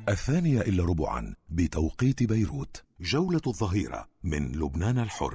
2:15 بتوقيت بيروت. جولة الظهيرة من لبنان الحر.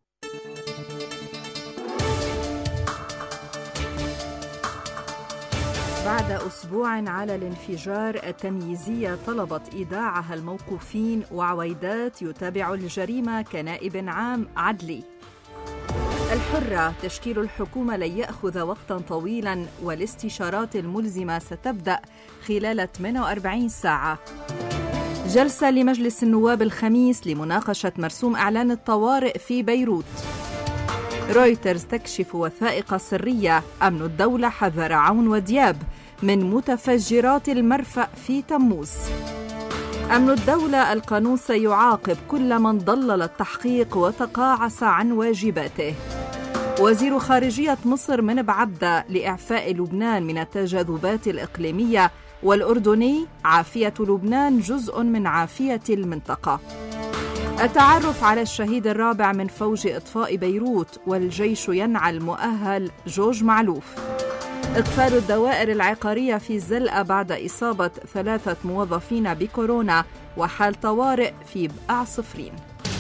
بعد أسبوع على الانفجار، التمييزية طلبت إيداعها الموقوفين، وعويدات يتابع الجريمة كنائب عام عدلي. الحرة: تشكيل الحكومة لن يأخذ وقتا طويلا، والاستشارات الملزمة ستبدأ خلال 48 ساعة. جلسة لمجلس النواب الخميس لمناقشة مرسوم إعلان الطوارئ في بيروت. رويترز تكشف وثائق سرية. أمن الدولة حذر عون ودياب من متفجرات المرفأ في تموز. أمن الدولة: القانون سيعاقب كل من ضلل التحقيق وتقاعس عن واجباته. وزير خارجية مصر من بعدة لإعفاء لبنان من التجاذبات الإقليمية، والأردني: عافية لبنان جزء من عافية المنطقة. التعرف على الشهيد الرابع من فوج إطفاء بيروت، والجيش ينعى المؤهل جورج معلوف. إقفال الدوائر العقارية في الزلقة بعد إصابة 3 موظفين بكورونا، وحال طوارئ في بقع صفرين.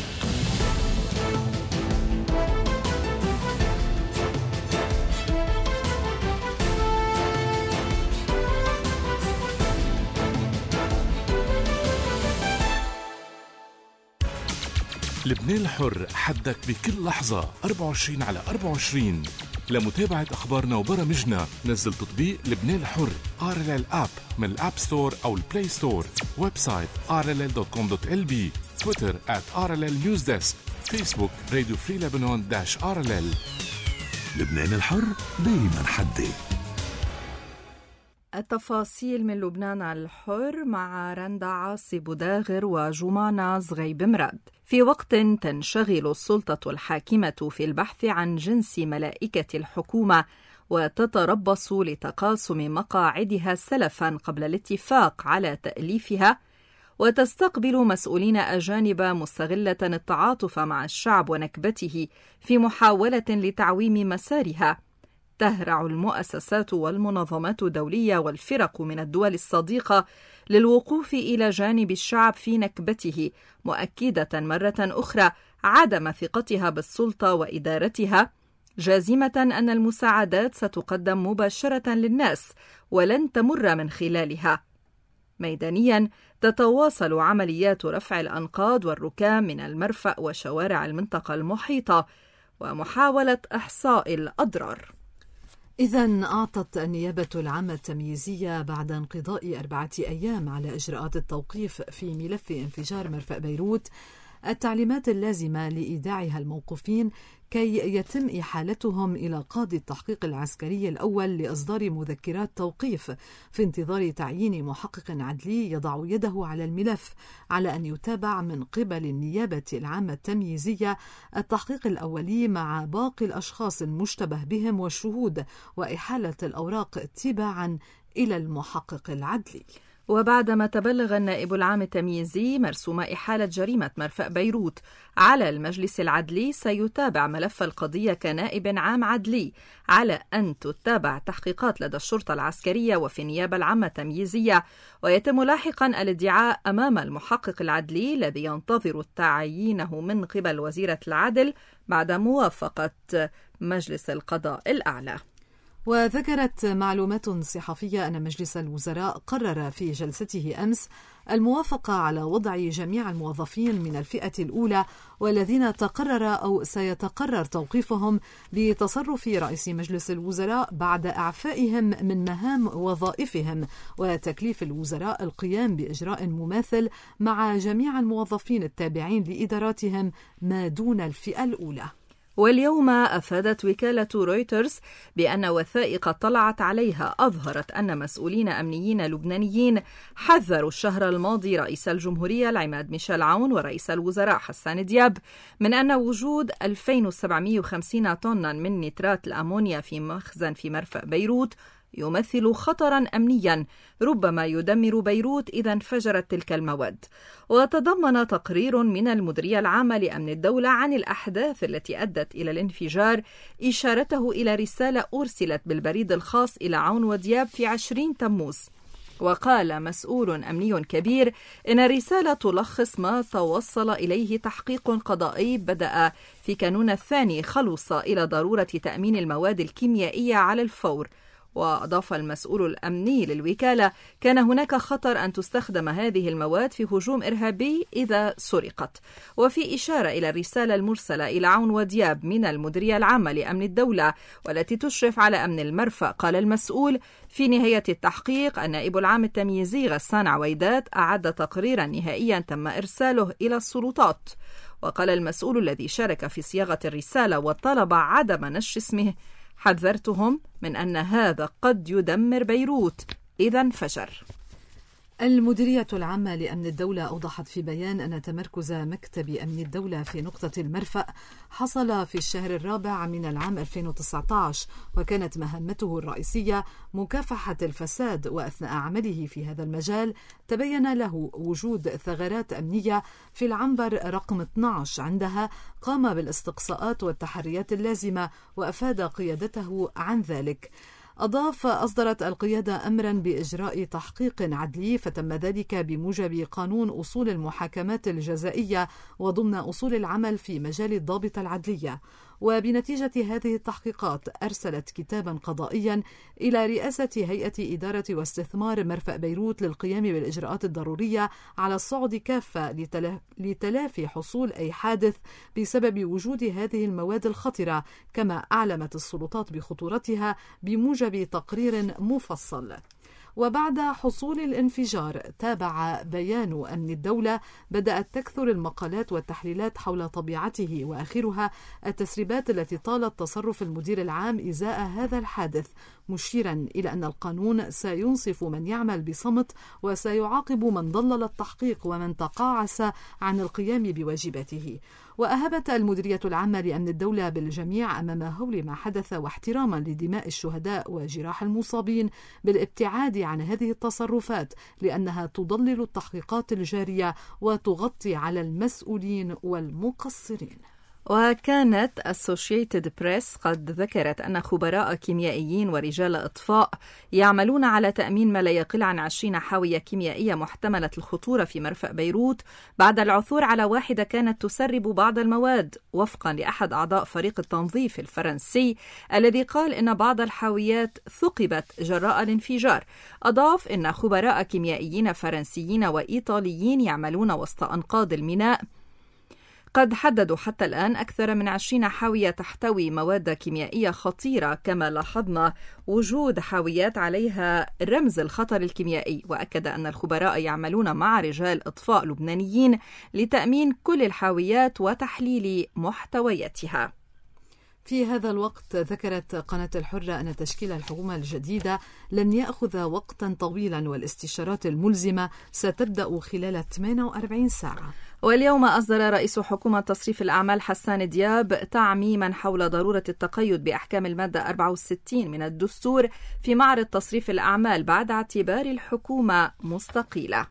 لبنان الحر، حدك بكل لحظة 24/24. لمتابعة أخبارنا وبرامجنا نزل تطبيق لبنان الحر RLL App من الأب ستور أو البلاي ستور. ويب سايت rll.com.lb. تويتر @RLL News Desk. فيسبوك راديو فري لبنان -RLL. لبنان الحر دايما حدي. التفاصيل من لبنان الحر مع رندا عاصي بوداغر وجمانة زغيب مراد. في وقت تنشغل السلطة الحاكمة في البحث عن جنس ملائكة الحكومة وتتربص لتقاسم مقاعدها سلفا قبل الاتفاق على تأليفها، وتستقبل مسؤولين أجانب مستغلة التعاطف مع الشعب ونكبته في محاولة لتعويم مسارها، تهرع المؤسسات والمنظمات الدولية والفرق من الدول الصديقة للوقوف إلى جانب الشعب في نكبته، مؤكدة مرة أخرى عدم ثقتها بالسلطة وإدارتها، جازمة أن المساعدات ستقدم مباشرة للناس ولن تمر من خلالها. ميدانياً تتواصل عمليات رفع الأنقاض والركام من المرفأ وشوارع المنطقة المحيطة ومحاولة إحصاء الأضرار. إذن أعطت النيابة العامة التمييزية بعد انقضاء 4 أيام على إجراءات التوقيف في ملف انفجار مرفأ بيروت التعليمات اللازمة لإيداعها الموقوفين كي يتم إحالتهم إلى قاضي التحقيق العسكري الأول لإصدار مذكرات توقيف، في انتظار تعيين محقق عدلي يضع يده على الملف، على أن يتابع من قبل النيابة العامة التمييزية التحقيق الأولي مع باقي الأشخاص المشتبه بهم والشهود، وإحالة الأوراق تباعا إلى المحقق العدلي. وبعدما تبلغ النائب العام التمييزي مرسوم إحالة جريمة مرفأ بيروت على المجلس العدلي، سيتابع ملف القضية كنائب عام عدلي، على أن تتابع تحقيقات لدى الشرطة العسكرية وفي النيابة العامة التمييزية، ويتم لاحقا الادعاء أمام المحقق العدلي الذي ينتظر تعيينه من قبل وزيرة العدل بعد موافقة مجلس القضاء الأعلى. وذكرت معلومات صحفية أن مجلس الوزراء قرر في جلسته أمس الموافقة على وضع جميع الموظفين من الفئة الأولى والذين تقرر أو سيتقرر توقيفهم بتصرف رئيس مجلس الوزراء بعد إعفائهم من مهام وظائفهم، وتكليف الوزراء القيام بإجراء مماثل مع جميع الموظفين التابعين لإداراتهم ما دون الفئة الأولى. واليوم أفادت وكالة رويترز بأن وثائق اطلعت عليها أظهرت أن مسؤولين أمنيين لبنانيين حذروا الشهر الماضي رئيس الجمهورية العماد ميشيل عون ورئيس الوزراء حسان دياب من أن وجود 2750 طنا من نترات الأمونيا في مخزن في مرفأ بيروت يمثل خطرا أمنيا ربما يدمر بيروت إذا انفجرت تلك المواد. وتضمن تقرير من المديرية العامة لأمن الدولة عن الأحداث التي أدت إلى الانفجار إشارته إلى رسالة أرسلت بالبريد الخاص إلى عون ودياب في 20 تموز، وقال مسؤول أمني كبير إن الرسالة تلخص ما توصل إليه تحقيق قضائي بدأ في كانون الثاني خلص إلى ضرورة تأمين المواد الكيميائية على الفور. وأضاف المسؤول الأمني للوكالة: كان هناك خطر أن تستخدم هذه المواد في هجوم إرهابي إذا سرقت. وفي إشارة إلى الرسالة المرسلة إلى عون ودياب من المديرية العامة لأمن الدولة والتي تشرف على أمن المرفأ، قال المسؤول: في نهاية التحقيق النائب العام التمييزي غسان عويدات أعد تقريرا نهائيا تم إرساله إلى السلطات. وقال المسؤول الذي شارك في صياغة الرسالة وطلب عدم نشر اسمه: حذرتهم من أن هذا قد يدمر بيروت إذا انفجر. المديرية العامة لأمن الدولة أوضحت في بيان أن تمركز مكتب أمن الدولة في نقطة المرفأ حصل في الشهر الرابع من العام 2019، وكانت مهمته الرئيسية مكافحة الفساد. وأثناء عمله في هذا المجال تبين له وجود ثغرات أمنية في العنبر رقم 12. عندها قام بالاستقصاءات والتحريات اللازمة وأفاد قيادته عن ذلك. أصدرت القيادة أمرا بإجراء تحقيق عدلي، فتم ذلك بموجب قانون أصول المحاكمات الجزائية وضمن أصول العمل في مجال الضابط العدلية. وبنتيجة هذه التحقيقات أرسلت كتابا قضائيا إلى رئاسة هيئة إدارة واستثمار مرفأ بيروت للقيام بالإجراءات الضرورية على الصعد كافة لتلافي حصول أي حادث بسبب وجود هذه المواد الخطرة، كما أعلمت السلطات بخطورتها بموجب تقرير مفصل. وبعد حصول الانفجار تابع بيان أمن الدولة بدأت تكثر المقالات والتحليلات حول طبيعته، وآخرها التسريبات التي طالت تصرف المدير العام إزاء هذا الحادث، مشيرا إلى أن القانون سينصف من يعمل بصمت وسيعاقب من ضلل التحقيق ومن تقاعس عن القيام بواجباته. وأهبت المديرية العامة لأمن الدولة بالجميع أمام هول ما حدث واحتراما لدماء الشهداء وجراح المصابين بالابتعاد عن هذه التصرفات، لأنها تضلل التحقيقات الجارية وتغطي على المسؤولين والمقصرين. وكانت Associated Press قد ذكرت أن خبراء كيميائيين ورجال إطفاء يعملون على تأمين ما لا يقل عن 20 حاوية كيميائية محتملة الخطورة في مرفأ بيروت بعد العثور على واحدة كانت تسرب بعض المواد، وفقا لأحد أعضاء فريق التنظيف الفرنسي الذي قال إن بعض الحاويات ثقبت جراء الانفجار. أضاف إن خبراء كيميائيين فرنسيين وإيطاليين يعملون وسط أنقاض الميناء قد حددوا حتى الآن أكثر من 20 حاوية تحتوي مواد كيميائية خطيرة، كما لاحظنا وجود حاويات عليها رمز الخطر الكيميائي. وأكد أن الخبراء يعملون مع رجال إطفاء لبنانيين لتأمين كل الحاويات وتحليل محتوياتها. في هذا الوقت ذكرت قناة الحرة أن تشكيل الحكومة الجديدة لن يأخذ وقتا طويلا، والاستشارات الملزمة ستبدأ خلال 48 ساعة. واليوم أصدر رئيس حكومة تصريف الأعمال حسان دياب تعميما حول ضرورة التقيد بأحكام المادة 64 من الدستور في معرض تصريف الأعمال بعد اعتبار الحكومة مستقيلة.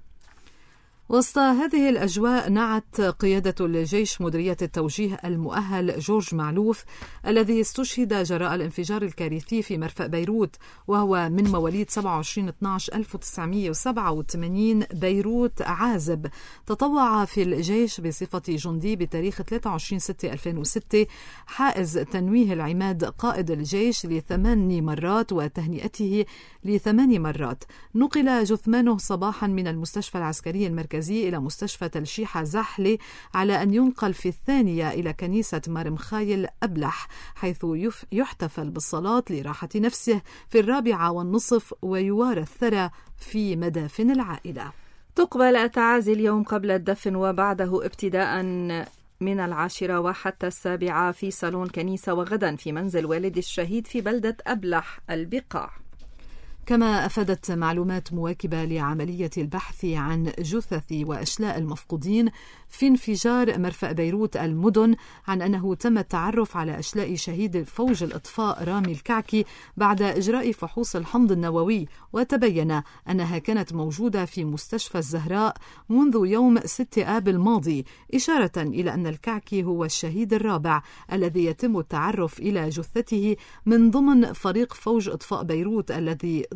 وسط هذه الأجواء نعت قيادة الجيش مديرية التوجيه المؤهل جورج معلوف الذي استشهد جراء الانفجار الكارثي في مرفأ بيروت، وهو من مواليد 27/12/1987 بيروت عازب. تطوع في الجيش بصفة جندي بتاريخ 23/6/2006، حائز تنويه العماد قائد الجيش ل8 مرات وتهنئته ل8 مرات. نقل جثمانه صباحا من المستشفى العسكري المركزي إلى مستشفى تلشيحة زحلة، على أن ينقل في الثانية إلى كنيسة مرمخايل أبلح، حيث يحتفل بالصلاة لراحة نفسه في 4:30 ويوارى الثرى في مدافن العائلة. تقبل التعازي اليوم قبل الدفن وبعده ابتداء من 10 وحتى 7 في صالون كنيسة، وغدا في منزل والد الشهيد في بلدة أبلح البقاع. كما أفادت معلومات مواكبة لعملية البحث عن جثث وأشلاء المفقودين في انفجار مرفأ بيروت المدن عن أنه تم التعرف على أشلاء شهيد فوج الإطفاء رامي الكعكي بعد إجراء فحوص الحمض النووي، وتبين أنها كانت موجودة في مستشفى الزهراء منذ يوم 6 آب الماضي، إشارة إلى أن الكعكي هو الشهيد الرابع الذي يتم التعرف إلى جثته من ضمن فريق فوج إطفاء بيروت الذي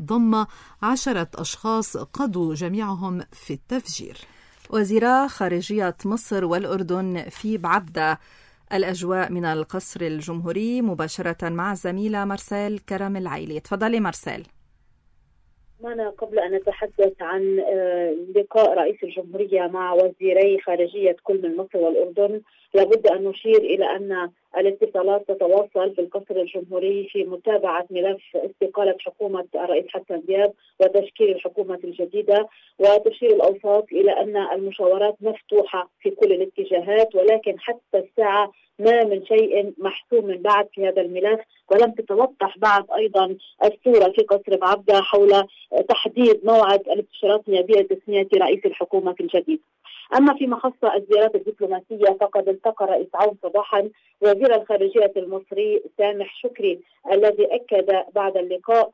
ضم 10 أشخاص قضوا جميعهم في التفجير. وزيرا خارجية مصر والأردن في بعبدة. الأجواء من القصر الجمهوري مباشرة مع الزميلة مرسال كرم العيلي. تفضلي مرسال. معنا قبل أن نتحدث عن لقاء رئيس الجمهورية مع وزيري خارجية كل من مصر والأردن، لابد أن نشير إلى أن الاتصالات تتواصل في القصر الجمهوري في متابعة ملف استقالة حكومة الرئيس حسن دياب وتشكيل الحكومة الجديدة، وتشير الأوساط إلى أن المشاورات مفتوحة في كل الاتجاهات، ولكن حتى الساعة ما من شيء محسوم من بعد في هذا الملف، ولم تتوضح بعد أيضا الصورة في قصر بعبدة حول تحديد موعد الاستشارات النيابية لتسمية رئيس الحكومة الجديد. أما فيما خص الزيارات الدبلوماسية فقد التقى الرئيس عون صباحا وزير الخارجية المصري سامح شكري، الذي أكد بعد اللقاء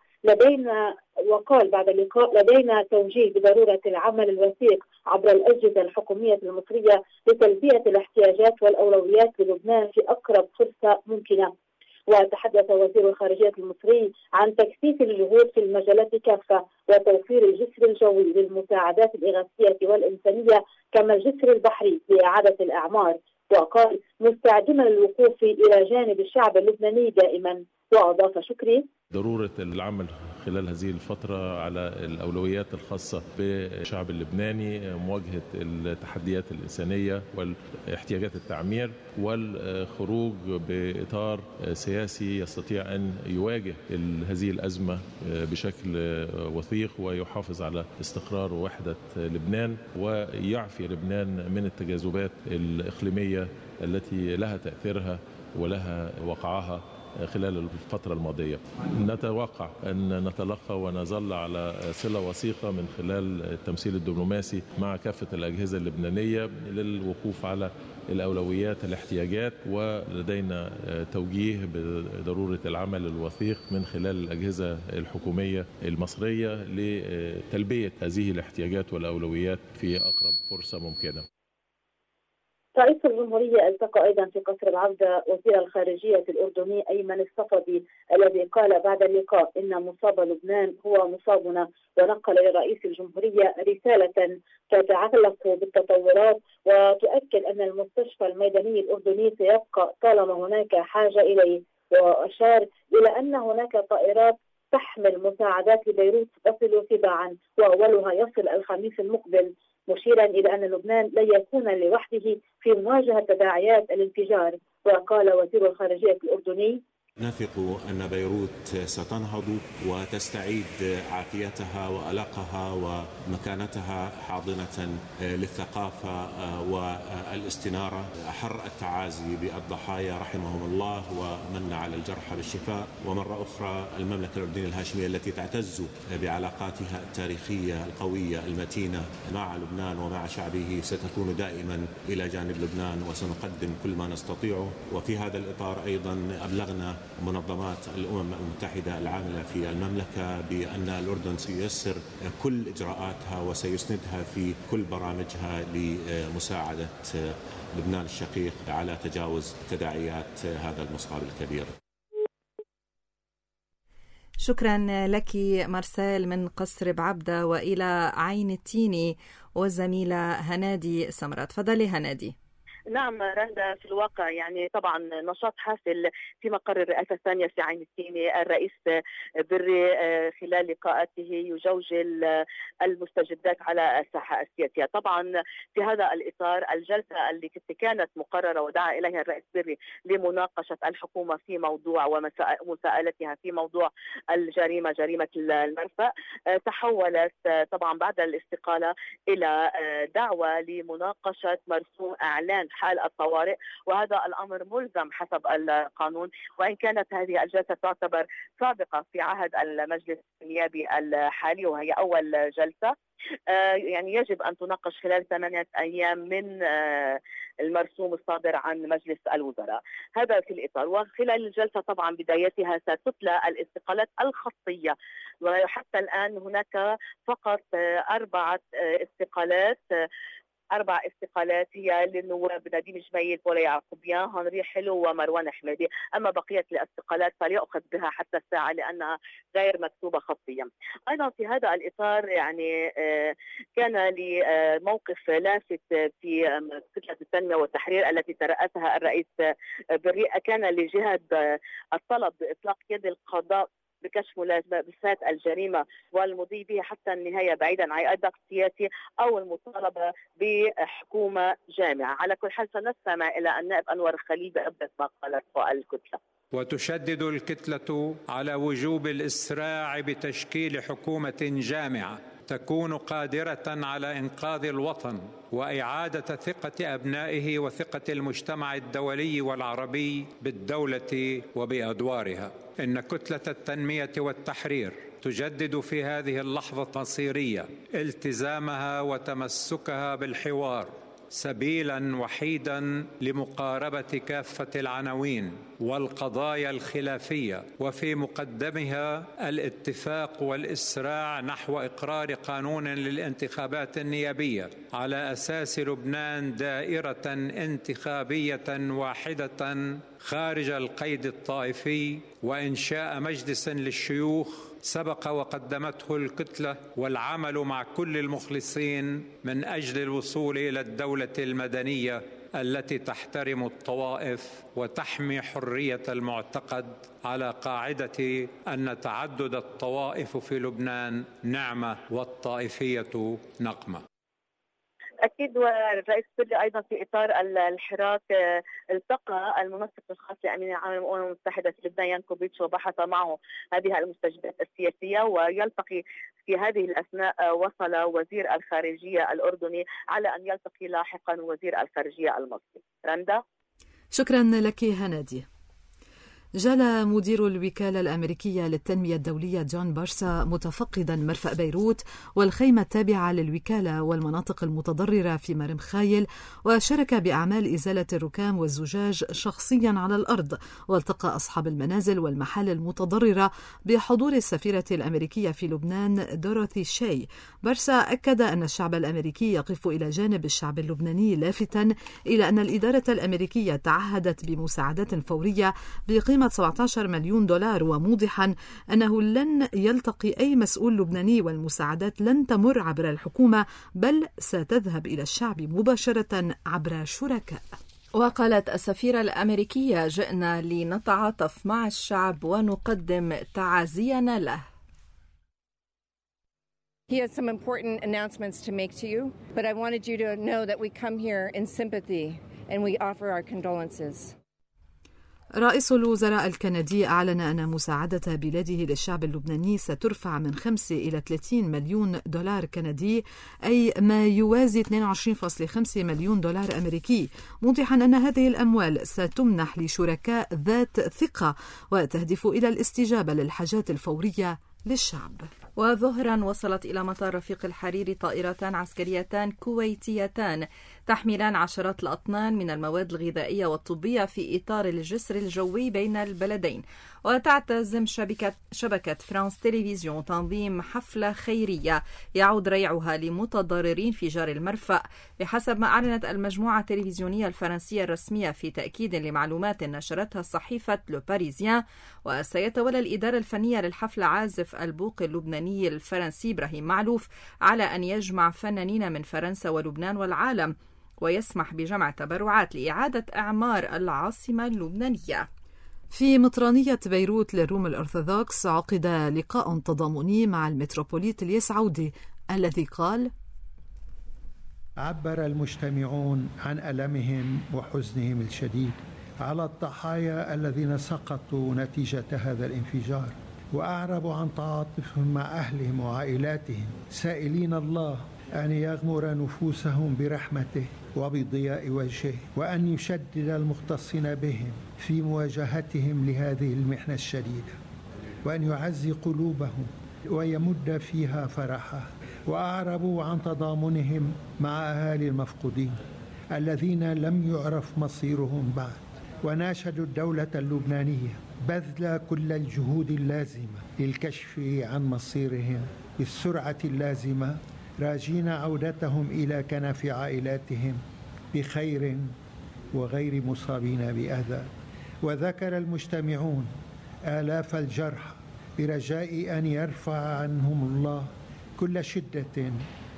لدينا توجيه بضرورة العمل الوثيق عبر الأجهزة الحكومية المصرية لتلبية الاحتياجات والأولويات للبنان في أقرب فرصة ممكنة. وتحدث وزير الخارجية المصري عن تكثيف الجهود في المجالات كافة وتوفير الجسر الجوي للمساعدات الإغاثية والإنسانية كما الجسر البحري لإعادة الأعمار، وقال مستعدين للوقوف إلى جانب الشعب اللبناني دائما. وأضاف شكري ضرورة العمل خلال هذه الفترة على الأولويات الخاصة بالشعب اللبناني، مواجهة التحديات الإنسانية والاحتياجات التعمير، والخروج بإطار سياسي يستطيع أن يواجه هذه الأزمة بشكل وثيق ويحافظ على استقرار ووحدة لبنان، ويعفي لبنان من التجاذبات الإقليمية التي لها تأثيرها ولها وقعها خلال الفترة الماضية. نتوقع أن نتلقى ونظل على صلة وثيقة من خلال التمثيل الدبلوماسي مع كافة الأجهزة اللبنانية للوقوف على الأولويات الاحتياجات، ولدينا توجيه بضرورة العمل الوثيق من خلال الأجهزة الحكومية المصرية لتلبية هذه الاحتياجات والأولويات في أقرب فرصة ممكنة. رئيس الجمهورية التقى أيضا في قصر بعبدة وزير الخارجية الأردني أيمن الصفدي، الذي قال بعد اللقاء إن مصاب لبنان هو مصابنا، ونقل لرئيس الجمهورية رسالة تتعلق بالتطورات وتؤكد أن المستشفى الميداني الأردني سيبقى طالما هناك حاجة إليه، وأشار إلى أن هناك طائرات تحمل مساعدات لبيروت تصل تباعا وأولها يصل الخميس المقبل، مشيرا إلى أن لبنان لا يكون لوحده في مواجهة تداعيات الانفجار. وقال وزير الخارجية الأردني نثق أن بيروت ستنهض وتستعيد عافيتها وألقها ومكانتها حاضنة للثقافة والاستنارة. أحر التعازي بالضحايا رحمهم الله ومن على الجرحى بالشفاء. ومرة أخرى المملكة الأردنية الهاشمية التي تعتز بعلاقاتها التاريخية القوية المتينة مع لبنان ومع شعبه ستكون دائما إلى جانب لبنان، وسنقدم كل ما نستطيعه. وفي هذا الإطار أيضا أبلغنا منظمات الأمم المتحدة العاملة في المملكة بأن الأردن سييسر كل إجراءاتها وسيسندها في كل برامجها لمساعدة لبنان الشقيق على تجاوز تداعيات هذا المصاب الكبير. شكرا لك مرسال من قصر بعبدة. وإلى عين التيني والزميلة هنادي سمرة. تفضلي هنادي. نعم رندا، في الواقع يعني طبعا نشاط حافل في مقر الرئاسة الثانية في عين التيني. الرئيس بري خلال لقاءاته يجوجل المستجدات على الساحة السياسية. طبعا في هذا الإطار الجلسة التي كانت مقررة ودعا إليها الرئيس بري لمناقشة الحكومة في موضوع ومساءلتها في موضوع الجريمة، جريمة المرفأ، تحولت طبعا بعد الاستقالة إلى دعوة لمناقشة مرسوم إعلان حال الطوارئ، وهذا الأمر ملزم حسب القانون، وإن كانت هذه الجلسة تعتبر سابقة في عهد المجلس النيابي الحالي وهي أول جلسة. يعني يجب أن تناقش خلال 8 أيام من المرسوم الصادر عن مجلس الوزراء. هذا في الإطار. وخلال الجلسة طبعا بدايتها ستتلى الاستقالات الخطية، وحتى الآن هناك فقط 4 استقالات 4 استقالات هي للنواب نديم جميل، بولا يعقوبيان، هنري حلو ومروان حميدي. أما بقية الاستقالات فليؤخذ بها حتى الساعة لأنها غير مكتوبة خطيا. أيضا في هذا الإطار يعني كان لي موقف لافت في كتلة التنمية والتحرير التي ترأسها الرئيس بري، كان لجهة الطلب بإطلاق يد القضاء بكشف ملابسات الجريمة والمضي بها حتى النهاية بعيدا عن أي ضغط سياسي أو المطالبة بحكومة جامعة. على كل حال سنستمع إلى النائب أنور خليل بأبرز ما قالته الكتلة. وتشدد الكتلة على وجوب الإسراع بتشكيل حكومة جامعة تكون قادرة على إنقاذ الوطن وإعادة ثقة أبنائه وثقة المجتمع الدولي والعربي بالدولة وبأدوارها. إن كتلة التنمية والتحرير تجدد في هذه اللحظة المصيرية التزامها وتمسكها بالحوار سبيلاً وحيداً لمقاربة كافة العناوين والقضايا الخلافية، وفي مقدمها الاتفاق والإسراع نحو إقرار قانون للانتخابات النيابية على أساس لبنان دائرة انتخابية واحدة خارج القيد الطائفي، وإنشاء مجلس للشيوخ سبق وقدمته الكتلة، والعمل مع كل المخلصين من أجل الوصول إلى الدولة المدنية التي تحترم الطوائف وتحمي حرية المعتقد على قاعدة أن تعدد الطوائف في لبنان نعمة والطائفية نقمة. أكيد. والرئيس بري أيضا في إطار الحراك التقى المنسق الخاص لأمين العام للأمم المتحدة في لبنان يانكوفيتش وبحث معه هذه المستجدات السياسية. ويلتقي في هذه الأثناء وصل وزير الخارجية الأردني على أن يلتقي لاحقا وزير الخارجية المصري. رندا. شكرا لك هنادي. جال مدير الوكالة الأمريكية للتنمية الدولية جون بارسا متفقدا مرفأ بيروت والخيمة التابعة للوكالة والمناطق المتضررة في مرم خايل، وشارك بأعمال إزالة الركام والزجاج شخصيا على الأرض، والتقى أصحاب المنازل والمحال المتضررة بحضور السفيرة الأمريكية في لبنان دوروثي شاي. بارسا أكد أن الشعب الأمريكي يقف إلى جانب الشعب اللبناني، لافتا إلى أن الإدارة الأمريكية تعهدت بمساعدات فورية بقيمة 17 مليون دولار، وموضحا أنه لن يلتقي أي مسؤول لبناني والمساعدات لن تمر عبر الحكومة بل ستذهب إلى الشعب مباشرة عبر شركاء. وقالت السفيرة الأمريكية: جئنا لنتعاطف مع الشعب ونقدم تعازينا له. He has some important announcements to make to you, but I wanted you to know that we come here in sympathy and we offer our condolences. رئيس الوزراء الكندي أعلن أن مساعدة بلاده للشعب اللبناني سترفع من 5 إلى 30 مليون دولار كندي، أي ما يوازي 22.5 مليون دولار أمريكي، موضحا أن هذه الأموال ستمنح لشركاء ذات ثقة وتهدف إلى الاستجابة للحاجات الفورية للشعب. وظهرا وصلت إلى مطار رفيق الحريري طائرتان عسكريتان كويتيتان تحملان عشرات الأطنان من المواد الغذائية والطبية في إطار الجسر الجوي بين البلدين. وتعتزم شبكة فرانس تلفزيون تنظيم حفلة خيرية يعود ريعها لمتضررين في جار المرفأ، بحسب ما أعلنت المجموعة التلفزيونية الفرنسية الرسمية في تأكيد لمعلومات نشرتها صحيفة لو باريزيان. وسيتولى الإدارة الفنية للحفلة عازف البوق اللبناني الفرنسي إبراهيم معلوف على أن يجمع فنانين من فرنسا ولبنان والعالم، ويسمح بجمع تبرعات لإعادة إعمار العاصمة اللبنانية. في مطرانية بيروت للروم الأرثوذكس عقد لقاء تضامني مع المتروبوليت الياس عودي الذي قال: عبر المجتمعون عن ألمهم وحزنهم الشديد على الضحايا الذين سقطوا نتيجة هذا الانفجار، وأعربوا عن تعاطفهم مع أهلهم وعائلاتهم، سائلين الله أن يغمر نفوسهم برحمته وبضياء وجهه، وأن يشدد المختصين بهم في مواجهتهم لهذه المحنة الشديدة، وأن يعزي قلوبهم ويمد فيها فرحه. وأعربوا عن تضامنهم مع أهالي المفقودين الذين لم يعرف مصيرهم بعد، وناشدوا الدولة اللبنانية بذل كل الجهود اللازمة للكشف عن مصيرهم بالسرعة اللازمة راجين عودتهم إلى كنف عائلاتهم بخير وغير مصابين بأذى. وذكر المجتمعون آلاف الجرحى برجاء أن يرفع عنهم الله كل شدة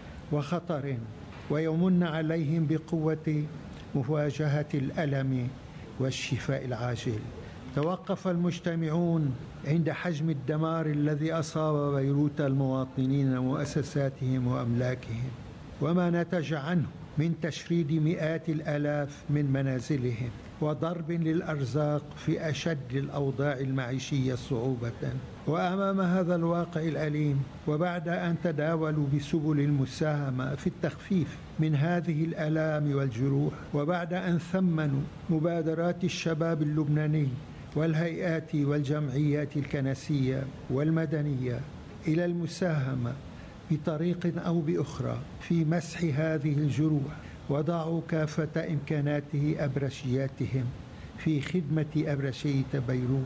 وخطر ويمن عليهم بقوة مواجهة الألم والشفاء العاجل. توقف المجتمعون عند حجم الدمار الذي أصاب بيروت المواطنين ومؤسساتهم وأملاكهم، وما نتج عنه من تشريد مئات الآلاف من منازلهم وضرب للأرزاق في أشد الأوضاع المعيشية صعوبة. وأمام هذا الواقع الأليم، وبعد أن تداولوا بسبل المساهمة في التخفيف من هذه الآلام والجروح، وبعد أن ثمنوا مبادرات الشباب اللبناني والهيئات والجمعيات الكنسية والمدنية إلى المساهمة بطريق أو بأخرى في مسح هذه الجروح، وضعوا كافة إمكاناته أبرشياتهم في خدمة أبرشية بيروت.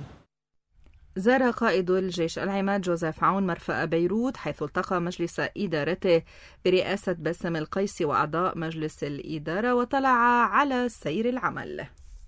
زار قائد الجيش العماد جوزيف عون مرفأ بيروت، حيث التقى مجلس إدارته برئاسة باسم القيسي وأعضاء مجلس الإدارة، وطلع على سير العمل.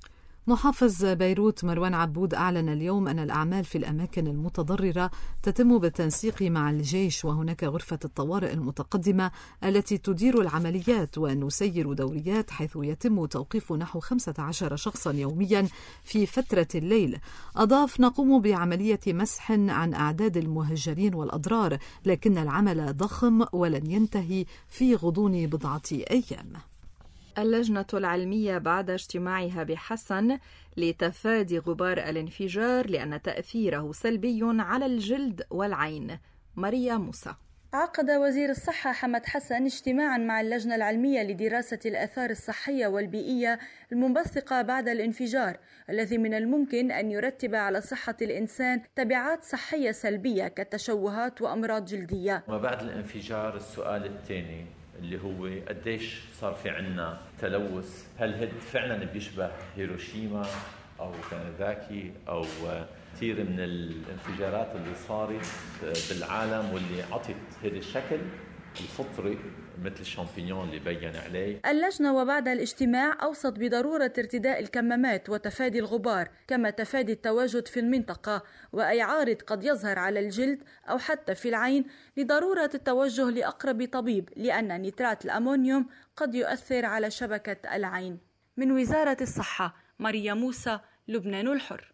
محافظ بيروت مروان عبود أعلن اليوم أن الأعمال في الأماكن المتضررة تتم بالتنسيق مع الجيش، وهناك غرفة الطوارئ المتقدمة التي تدير العمليات، ونسير دوريات حيث يتم توقيف نحو 15 شخصا يوميا في فترة الليل. أضاف: نقوم بعملية مسح عن أعداد المهجرين والأضرار، لكن العمل ضخم ولن ينتهي في غضون بضعة أيام. اللجنة العلمية بعد اجتماعها بحسن لتفادي غبار الانفجار لأن تأثيره سلبي على الجلد والعين. ماريا موسى. عقد وزير الصحة حمد حسن اجتماعا مع اللجنة العلمية لدراسة الآثار الصحية والبيئية المنبثقة بعد الانفجار، الذي من الممكن أن يرتب على صحة الإنسان تبعات صحية سلبية كالتشوهات وأمراض جلدية. وبعد الانفجار السؤال الثاني اللي هو قديش صار في عنا تلوث، هل هد فعلا بيشبه هيروشيما أو ناغازاكي أو كثير من الانفجارات اللي صارت بالعالم واللي عطت هذا الشكل الفطري مثل الشامبينيون اللي بين عليه. اللجنة وبعد الاجتماع أوصت بضرورة ارتداء الكمامات وتفادي الغبار، كما تفادي التواجد في المنطقة وأي عارض قد يظهر على الجلد أو حتى في العين، لضرورة التوجه لأقرب طبيب، لأن نترات الأمونيوم قد يؤثر على شبكة العين. من وزارة الصحة، ماريا موسى، لبنان الحر.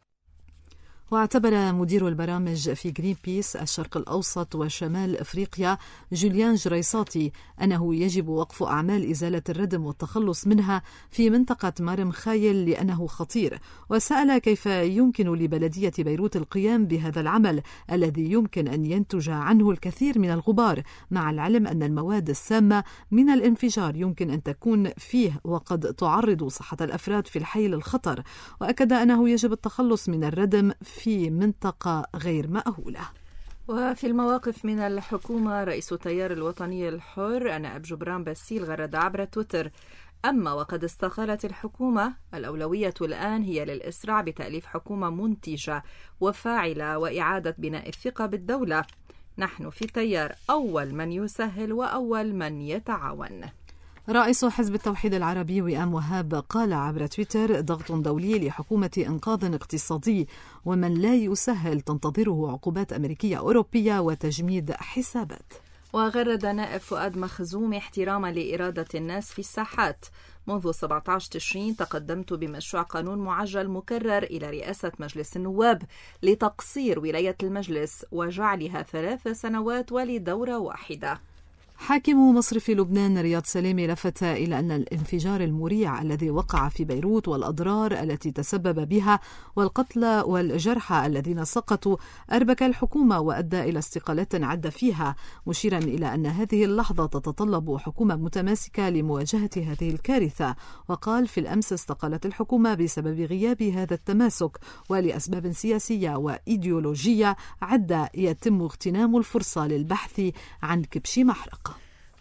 واعتبر مدير البرامج في جرين بيس الشرق الأوسط وشمال أفريقيا جوليان جريصاتي أنه يجب وقف أعمال إزالة الردم والتخلص منها في منطقة مارم خايل لأنه خطير، وسأل كيف يمكن لبلدية بيروت القيام بهذا العمل الذي يمكن أن ينتج عنه الكثير من الغبار، مع العلم أن المواد السامة من الانفجار يمكن أن تكون فيه وقد تعرض صحة الأفراد في الحي للخطر. وأكد أنه يجب التخلص من الردم في منطقة غير مأهولة. وفي المواقف من الحكومة، رئيس التيار الوطني الحر أناب جبران باسيل غرد عبر تويتر: أما وقد استقالت الحكومة، الأولوية الآن هي للإسراع بتأليف حكومة منتجة وفاعلة وإعادة بناء الثقة بالدولة. نحن في التيار أول من يسهل وأول من يتعاون. رئيس حزب التوحيد العربي وئام وهاب قال عبر تويتر: ضغط دولي لحكومة إنقاذ اقتصادي، ومن لا يسهل تنتظره عقوبات أمريكية أوروبية وتجميد حسابات. وغرد نائب فؤاد مخزومي احتراما لإرادة الناس في الساحات: منذ 17 تشرين تقدمت بمشروع قانون معجل مكرر إلى رئاسة مجلس النواب لتقصير ولاية المجلس وجعلها 3 سنوات ولدورة واحدة. حاكم مصرف لبنان رياض سلامي لفت إلى أن الانفجار المريع الذي وقع في بيروت والأضرار التي تسبب بها والقتلى والجرحى الذين سقطوا أربك الحكومة وأدى إلى استقالات عدة فيها، مشيرا إلى أن هذه اللحظة تتطلب حكومة متماسكة لمواجهة هذه الكارثة. وقال: في الأمس استقالت الحكومة بسبب غياب هذا التماسك ولأسباب سياسية وإيديولوجية عدة يتم اغتنام الفرصة للبحث عن كبش محرق.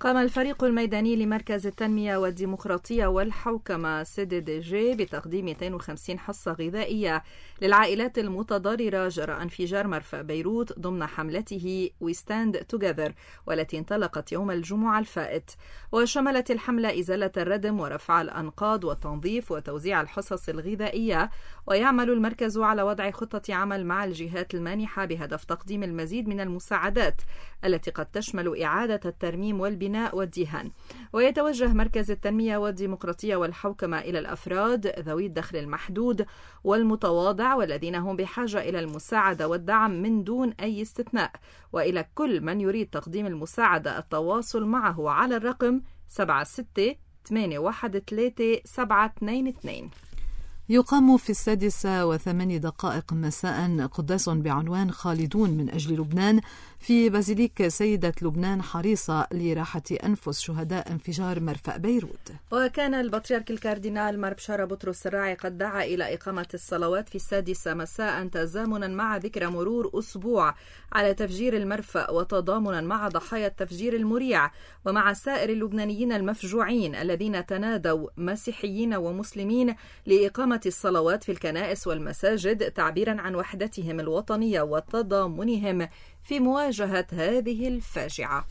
قام الفريق الميداني لمركز التنمية والديمقراطية والحوكمة CDDG بتقديم 250 حصة غذائية للعائلات المتضررة جراء انفجار مرفأ بيروت ضمن حملته We Stand Together، والتي انطلقت يوم الجمعة الفائت. وشملت الحملة إزالة الردم ورفع الأنقاض والتنظيف وتوزيع الحصص الغذائية. ويعمل المركز على وضع خطة عمل مع الجهات المانحة بهدف تقديم المزيد من المساعدات التي قد تشمل إعادة الترميم والبناء والدهان. ويتوجه مركز التنمية والديمقراطية والحوكمة إلى الأفراد ذوي الدخل المحدود والمتواضع والذين هم بحاجة إلى المساعدة والدعم من دون أي استثناء، وإلى كل من يريد تقديم المساعدة التواصل معه على الرقم 76-813-722. يقام في 6:08 مساء قداس بعنوان خالدون من أجل لبنان في بازيليك سيدة لبنان حريصة لراحة أنفس شهداء انفجار مرفأ بيروت. وكان البطريرك الكاردينال مار بشارة بطرس الراعي قد دعا إلى إقامة الصلوات في 6 مساء تزامنا مع ذكرى مرور أسبوع على تفجير المرفأ وتضامنا مع ضحايا التفجير المريع ومع سائر اللبنانيين المفجوعين الذين تنادوا مسيحيين ومسلمين لإقامة الصلوات في الكنائس والمساجد تعبيرا عن وحدتهم الوطنية وتضامنهم في مواجهة هذه الفاجعة.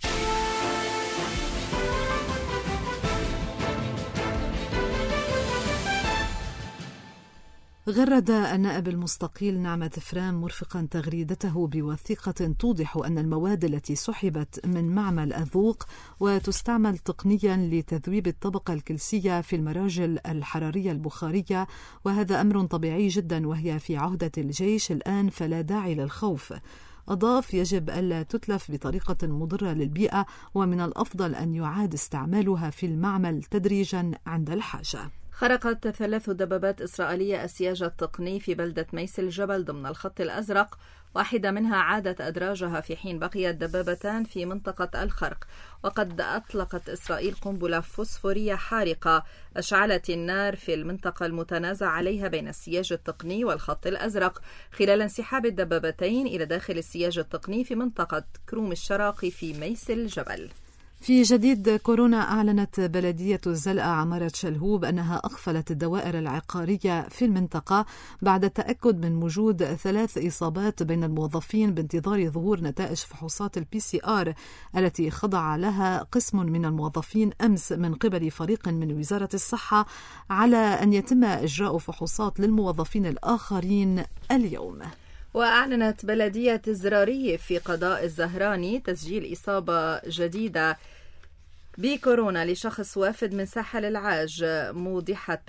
غرد النائب المستقيل نعمة فرام مرفقا تغريدته بوثيقة توضح أن المواد التي سحبت من معمل أذوق وتستعمل تقنيا لتذويب الطبقة الكلسية في المراجل الحرارية البخارية، وهذا أمر طبيعي جدا وهي في عهدة الجيش الآن فلا داعي للخوف. أضاف: يجب ألا تتلف بطريقة مضرة للبيئة، ومن الأفضل أن يعاد استعمالها في المعمل تدريجا عند الحاجة. خرقت 3 دبابات إسرائيلية السياج التقني في بلدة ميس الجبل ضمن الخط الأزرق، واحدة منها عادت أدراجها في حين بقيت دبابتان في منطقة الخرق. وقد أطلقت إسرائيل قنبلة فوسفورية حارقة أشعلت النار في المنطقة المتنازع عليها بين السياج التقني والخط الأزرق خلال انسحاب الدبابتين إلى داخل السياج التقني في منطقة كروم الشراقي في ميس الجبل. في جديد كورونا، أعلنت بلدية الزلقة عمارة شلهوب أنها أغفلت الدوائر العقارية في المنطقة بعد التأكد من وجود 3 إصابات بين الموظفين بانتظار ظهور نتائج فحوصات الPCR التي خضع لها قسم من الموظفين أمس من قبل فريق من وزارة الصحة، على أن يتم إجراء فحوصات للموظفين الآخرين اليوم. وأعلنت بلدية الزراري في قضاء الزهراني تسجيل إصابة جديدة بكورونا لشخص وافد من ساحل العاج، موضحة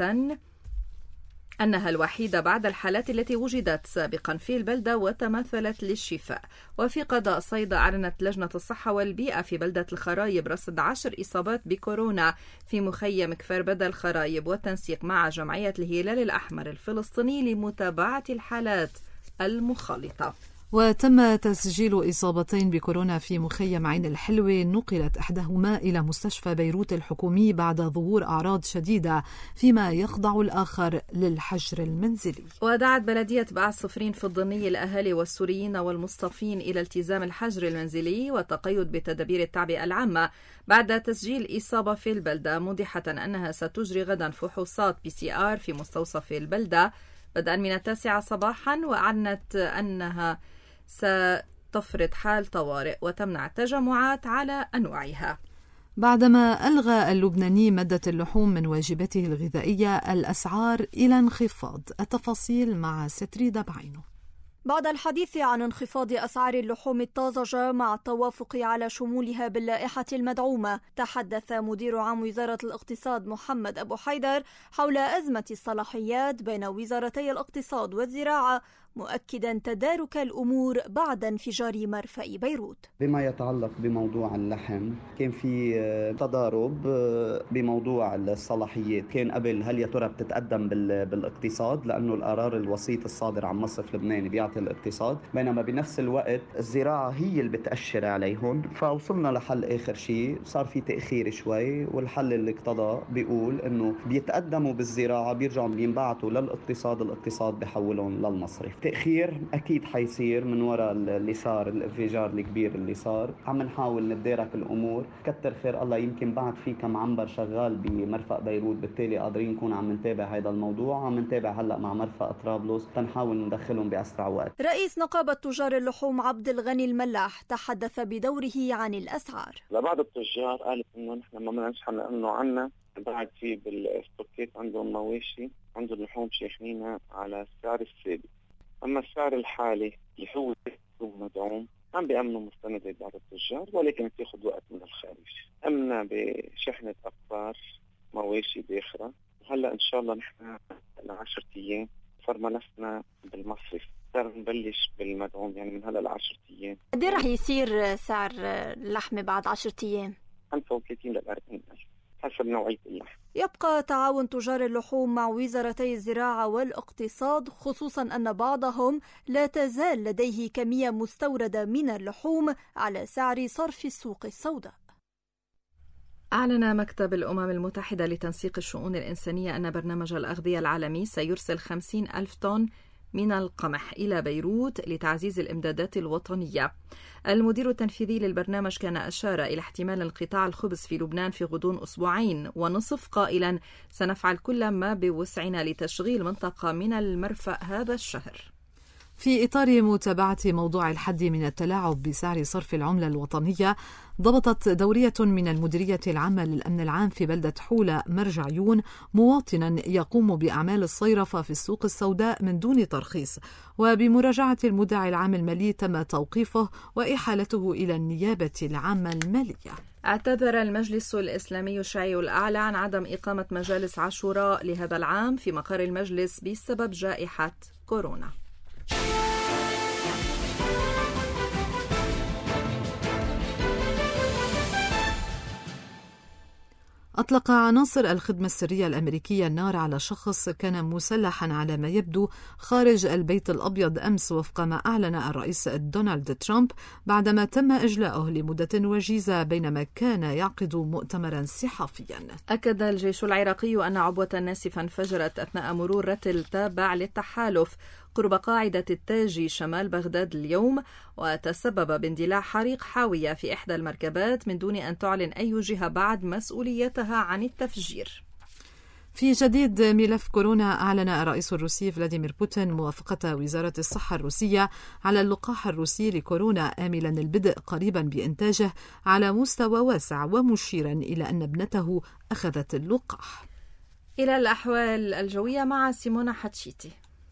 أنها الوحيدة بعد الحالات التي وجدت سابقا في البلدة وتماثلت للشفاء. وفي قضاء صيدا أعلنت لجنة الصحة والبيئة في بلدة الخرايب رصد 10 إصابات بكورونا في مخيم كفر بدا الخرايب، والتنسيق مع جمعية الهلال الأحمر الفلسطيني لمتابعة الحالات المخالطة. وتم تسجيل إصابتين بكورونا في مخيم عين الحلوة، نقلت إحداهما إلى مستشفى بيروت الحكومي بعد ظهور أعراض شديدة، فيما يخضع الآخر للحجر المنزلي. ودعت بلدية بعث صفرين في الضني الأهالي والسوريين والمصطفين إلى التزام الحجر المنزلي والتقيد بتدابير التعبئة العامة بعد تسجيل إصابة في البلدة، موضحة أنها ستجري غدا فحوصات PCR في مستوصف البلدة بدءا من 9 صباحا، وأعلنت أنها ستفرض حال طوارئ وتمنع التجمعات على أنواعها. بعدما ألغى اللبناني مادة اللحوم من واجباته الغذائية، الأسعار إلى انخفاض. التفاصيل مع ستريدة بعينه. بعد الحديث عن انخفاض أسعار اللحوم الطازجة مع التوافق على شمولها باللائحة المدعومة، تحدث مدير عام وزارة الاقتصاد محمد أبو حيدر حول أزمة الصلاحيات بين وزارتي الاقتصاد والزراعة، مؤكدا تدارك الأمور بعد انفجار مرفأ بيروت. بما يتعلق بموضوع اللحم، كان في تضارب بموضوع الصلاحيات. كان قبل هل يا ترى بتتقدم بالاقتصاد، لأنه القرار الوسيط الصادر عن مصرف لبناني بيعطي الاقتصاد، بينما بنفس الوقت الزراعة هي اللي بتأشر عليهم. فوصلنا لحل آخر شيء، صار في تأخير شوي، والحل اللي اقتضى بيقول إنه بيتقدموا بالزراعة، بيرجعوا بينبعتوا للاقتصاد، الاقتصاد بيحولهم للمصرف. تأخير أكيد حيصير من وراء اللي صار، الانفجار الكبير اللي صار. عم نحاول نتدارك الأمور، كتر خير الله يمكن بعد في كم عنبر شغال بمرفق بيروت، بالتالي قادرين نكون عم نتابع هذا الموضوع. عم نتابع هلأ مع مرفق طرابلس تنحاول ندخلهم بأسرع وقت. رئيس نقابة تجار اللحوم عبد الغني الملاح تحدث بدوره عن الأسعار. لبعض التجار قالت إنه نحن ما بننصحن لأنه عنا بعد في بالستوكيت عندهم مواشي، عندهم لحوم شاخنينها على السعر الثابت. أما السعر الحالي اللي هو مدعوم عم بيأمنوا مستندات بعض التجار، ولكن بياخد وقت من الخارج. أمنا بشحنة أقطار مواشي باخرة، وهلا إن شاء الله نحن ل10 أيام صار ملفنا بالمصرف، صار نبلش بالمدعوم يعني من هلا ل10 أيام. قد ايه رح يصير سعر اللحمة بعد 10 أيام؟ 35 ل 40 ألف حسب نوعية اللحم. يبقى تعاون تجار اللحوم مع وزارتي الزراعة والاقتصاد، خصوصا أن بعضهم لا تزال لديه كمية مستوردة من اللحوم على سعر صرف السوق السوداء. أعلن مكتب الأمم المتحدة لتنسيق الشؤون الإنسانية أن برنامج الأغذية العالمي سيرسل 50,000 طن من القمح إلى بيروت لتعزيز الإمدادات الوطنية. المدير التنفيذي للبرنامج كان أشار إلى احتمال انقطاع الخبز في لبنان في غضون 2.5 قائلا: سنفعل كل ما بوسعنا لتشغيل منطقة من المرفأ هذا الشهر. في إطار متابعة موضوع الحد من التلاعب بسعر صرف العملة الوطنية، ضبطت دورية من المديرية العامة للأمن العام في بلدة حولة مرج عيون مواطنا يقوم بأعمال الصيرفة في السوق السوداء من دون ترخيص، وبمراجعة المدعي العام المالي تم توقيفه وإحالته إلى النيابة العامة المالية. اعتذر المجلس الإسلامي الشيعي الأعلى عن عدم إقامة مجالس عاشوراء لهذا العام في مقر المجلس بسبب جائحة كورونا. أطلق عناصر الخدمة السرية الأمريكية النار على شخص كان مسلحا على ما يبدو خارج البيت الأبيض أمس، وفق ما أعلن الرئيس دونالد ترامب بعدما تم إجلاؤه لمدة وجيزة بينما كان يعقد مؤتمرا صحفيا. أكد الجيش العراقي أن عبوة ناسفة انفجرت أثناء مرور رتل تابع للتحالف قرب قاعدة التاج شمال بغداد اليوم، وتسبب باندلاع حريق حاوية في إحدى المركبات من دون أن تعلن أي جهة بعد مسؤوليتها عن التفجير. في جديد ملف كورونا، أعلن الرئيس الروسي فلاديمير بوتين موافقة وزارة الصحة الروسية على اللقاح الروسي لكورونا، آملا البدء قريبا بإنتاجه على مستوى واسع، ومشيرا إلى أن ابنته أخذت اللقاح. إلى الأحوال الجوية مع سيمونا حتشيتي.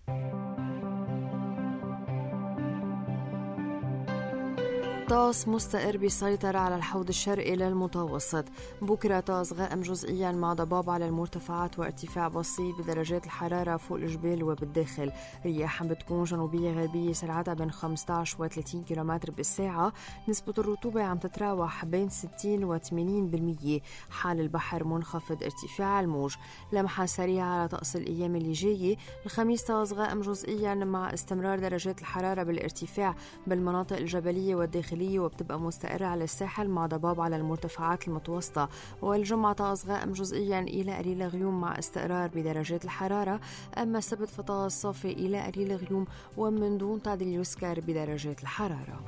طقس مستقر بيسيطر على الحوض الشرقي للمتوسط. بكرة طقس غائم جزئيا مع ضباب على المرتفعات وارتفاع بسيط بدرجات الحرارة فوق الجبال وبالداخل. رياح بتكون جنوبية غربية سرعتها بين 15 و 30 كيلومتر بالساعة. نسبة الرطوبة عم تتراوح بين 60 و 80%. حال البحر منخفض ارتفاع الموج. لمحة سريعة على طقس الأيام اللي جاية. الخميس طقس غائم جزئيا مع استمرار درجات الحرارة بالارتفاع بالمناطق الجبلية والداخلية، وبتبقى مستقرة على الساحل مع ضباب على المرتفعات المتوسطة. والجمعة طقس غائم جزئيا إلى قليل غيوم مع استقرار بدرجات الحرارة. أما السبت فطقس صافي إلى قليل غيوم ومن دون تعديل يذكر بدرجات الحرارة.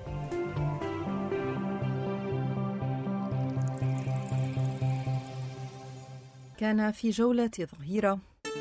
كان في جولة ظهيرة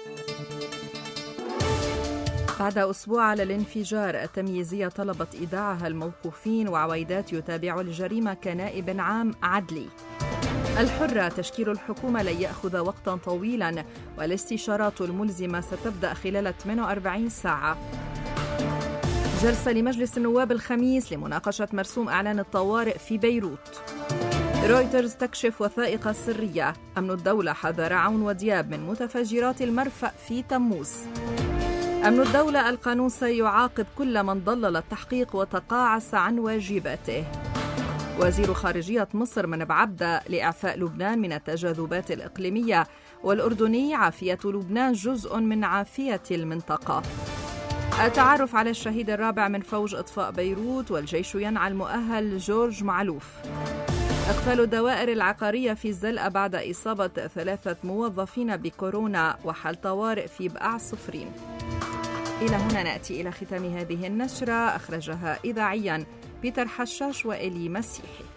بعد أسبوع على الانفجار، التمييزية طلبت إيداعها الموقوفين وعويدات يتابع الجريمة كنائب عام عدلي. الحرة: تشكيل الحكومة لن يأخذ وقتا طويلا، والاستشارات الملزمة ستبدأ خلال 48 ساعة. جلسة لمجلس النواب الخميس لمناقشة مرسوم إعلان الطوارئ في بيروت. رويترز تكشف وثائق سرية. أمن الدولة حذر عون ودياب من متفجرات المرفأ في تموز. أمن الدولة: القانون سيعاقب كل من ضلل التحقيق وتقاعس عن واجباته. وزير خارجية مصر منب عبدة لإعفاء لبنان من التجاذبات الإقليمية، والأردني: عافية لبنان جزء من عافية المنطقة. التعرف على الشهيد الرابع من فوج إطفاء بيروت، والجيش ينعى المؤهل جورج معلوف. إقفال الدوائر العقارية في الزلقة بعد إصابة 3 موظفين بكورونا، وحل طوارئ في بقاع صفرين. إلى هنا نأتي إلى ختام هذه النشرة، أخرجها إذاعيا بيتر حشاش وإلي مسيحي.